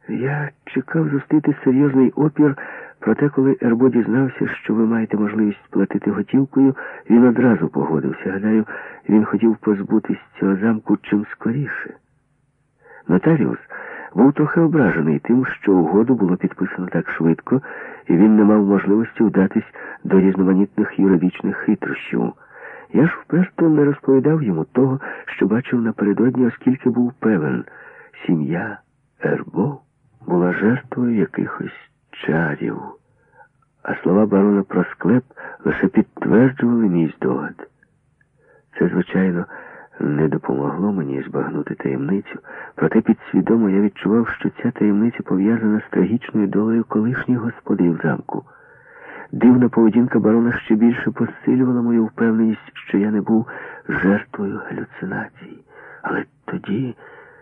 Я чекав зустріти серйозний опір, проте коли Ербо дізнався, що ви маєте можливість платити готівкою, він одразу погодився. Гадаю, він хотів позбутись цього замку чим скоріше. Нотаріус був трохи ображений тим, що угоду було підписано так швидко, і він не мав можливості вдатись до різноманітних юридичних хитрощів. Я ж вперто не розповідав йому того, що бачив напередодні, оскільки був певен, сім'я Ербо була жертвою якихось чарів, а слова барона про склеп лише підтверджували мій здогад. Це, звичайно, не допомогло мені збагнути таємницю, проте підсвідомо я відчував, що ця таємниця пов'язана з трагічною долею колишніх господарів замку. Дивна поведінка барона ще більше посилювала мою впевненість, що я не був жертвою галюцинацій. Але тоді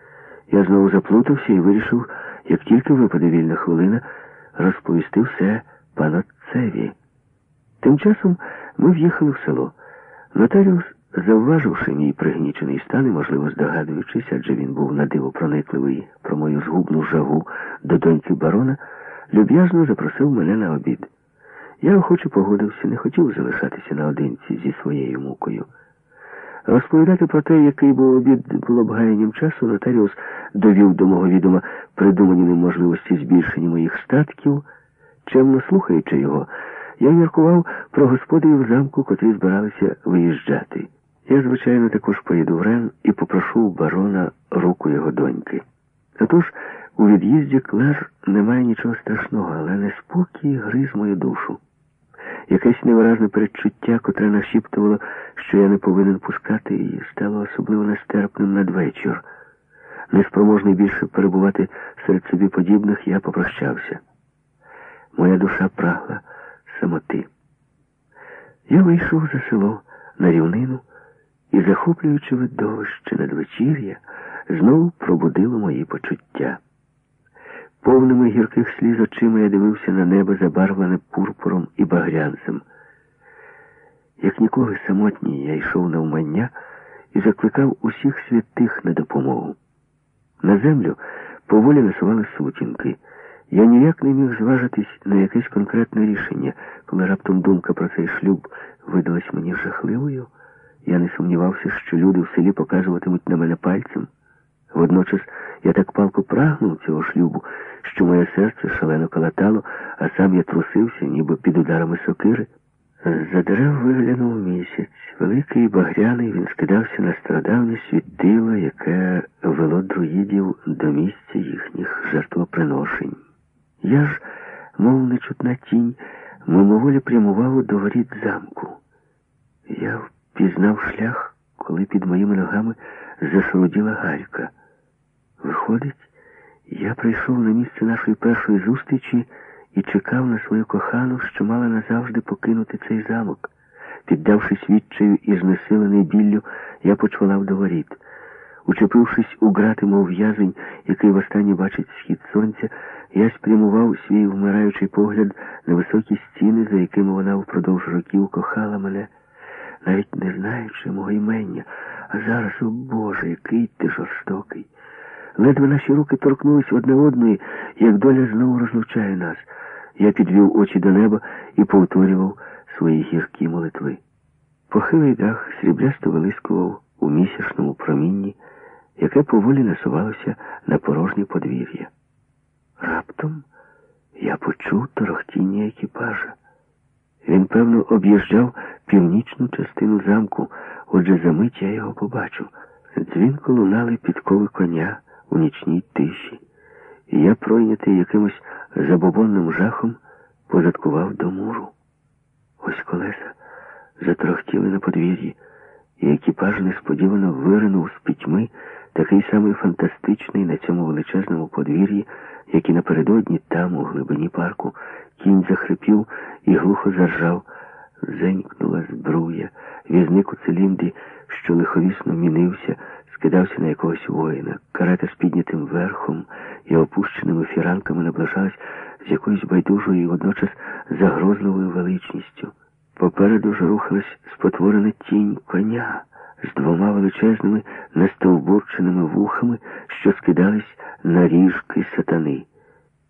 я знову заплутався і вирішив, як тільки випаде вільна хвилина, розповісти все панотцеві. Тим часом ми в'їхали в село. Нотаріус, завваживши мій пригнічений стан і, можливо, здогадуючись, адже він був надиво проникливий про мою згубну жагу до доньки барона, люб'язно запросив мене на обід. Я охоче погодився, не хотів залишатися наодинці зі своєю мукою. Розповідати про те, який був обід, було б гаянням часу. Нотаріус довів до мого відома придумані ним можливості збільшення моїх статків. Чемно слухаючи його, я міркував про господарів замку, котрі збиралися виїжджати. Я, звичайно, також поїду в Рен і попрошу у барона руку його доньки. Отож, у від'їзді Клер немає нічого страшного, але неспокій гриз мою душу. Якесь невиразне передчуття, котре нашіптувало, що я не повинен пускати її, стало особливо нестерпним надвечір. Неспроможний більше перебувати серед собі подібних, я попрощався. Моя душа прагла самоти. Я вийшов за село на рівнину, і, захоплюючи видовище надвечір'я, знову пробудило мої почуття. Повними гірких сліз очима я дивився на небо, забарвлене пурпуром і багрянцем. Як ніколи самотній, я йшов навмання і закликав усіх святих на допомогу. На землю поволі насували сутінки. Я ніяк не міг зважитись на якесь конкретне рішення. Коли раптом думка про цей шлюб видалась мені жахливою, я не сумнівався, що люди в селі показуватимуть на мене пальцем. Водночас я так палко прагнув цього шлюбу, що моє серце шалено калатало, а сам я трусився, ніби під ударами сокири. З-за дерев виглянув місяць. Великий і багряний, він скидався на стародавнє світило, яке вело друїдів до місця їхніх жертвоприношень. Я ж, мов нечутна тінь, мимоволі прямував до воріт замку. Я впізнав шлях, коли під моїми ногами зашаруділа галька. Виходить, я прийшов на місце нашої першої зустрічі і чекав на свою кохану, що мала назавжди покинути цей замок. Піддавшись відчаю і знесилений біллю, я почвалав до воріт. Учепившись у грати, мов в'язень, який востаннє бачить схід сонця, я спрямував свій вмираючий погляд на високі стіни, за якими вона впродовж років кохала мене, навіть не знаючи мого імення. А зараз, о Боже, який ти жорстокий! Ледве наші руки торкнулись одне одної, як доля знову розлучає нас. Я підвів очі до неба і повторював свої гіркі молитви. Похилий дах сріблясто вилискував у місячному промінні, яке поволі насувалося на порожнє подвір'я. Раптом я почув торохтіння екіпажа. Він, певно, об'їжджав північну частину замку, отже, за мить я його побачив. Дзвінко лунали підкови коня у нічній тиші, і я, пройнятий якимось забобонним жахом, позадкував до муру. Ось колеса затрохтіли на подвір'ї, і екіпаж несподівано виринув з пітьми, такий самий фантастичний на цьому величезному подвір'ї, як і напередодні там, у глибині парку. Кінь захрипів і глухо заржав. Зенькнула збруя. Візник у циліндрі, що лиховісно мінився, скидався на якогось воїна. Карета з піднятим верхом і опущеними фіранками наближалась з якоюсь байдужою і водночас загрозливою величністю. Попереду ж рухалась спотворена тінь коня з двома величезними настовбурченими вухами, що скидались на ріжки сатани.